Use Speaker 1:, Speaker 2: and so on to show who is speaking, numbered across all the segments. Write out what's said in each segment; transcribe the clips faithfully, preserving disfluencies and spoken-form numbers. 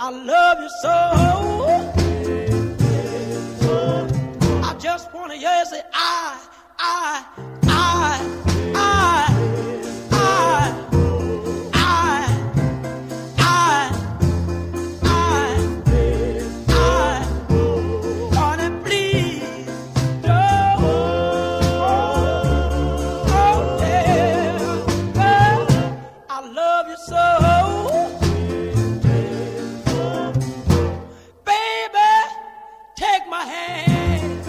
Speaker 1: I love you so. I just want to hear you say, I, I, I, I, I, I, I, I, I, honey, please, don't. Oh, yeah, girl, I love you so. Take my hand.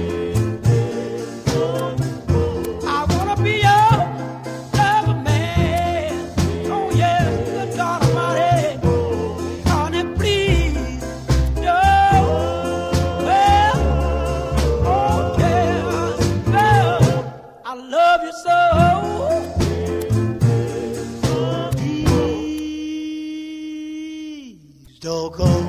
Speaker 1: I wanna be your lover man. Oh yes, good God Almighty, honey, please, no. Well, okay, well, I love you so. Please don't go.